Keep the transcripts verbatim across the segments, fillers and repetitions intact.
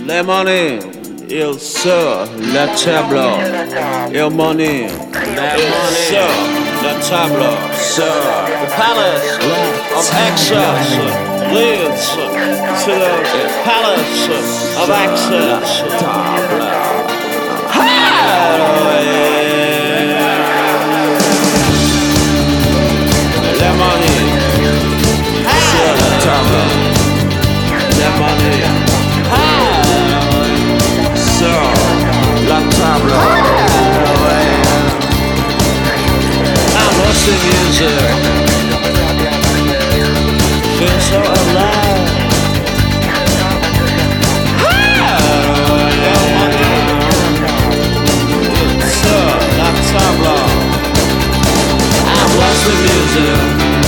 Les monnaies, il sur le tableau. Il money, il sur le tableau. Sir, the palace of access leads to the palace of access. Les monnaies, sur le tableau. Les monnaies. La table. I lost the music. Feel so alive. So, la table. I lost the music.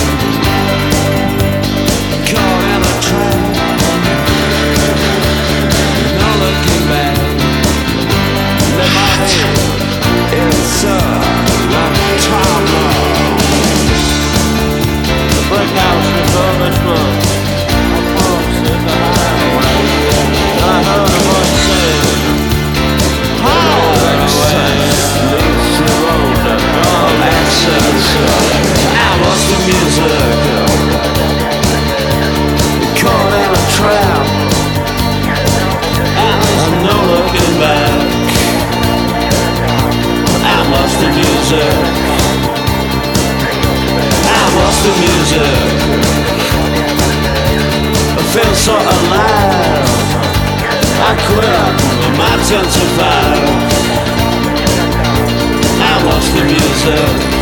Caught in a trap. No looking back. It's a long time The brick house refurbishment Across in the highway And I heard a voice saying Highway leads to the road of access I lost the music Caught in a trap And no looking back I lost the music I lost the music I feel so alive I quit my ten to five I lost the music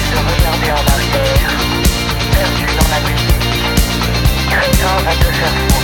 Va te faire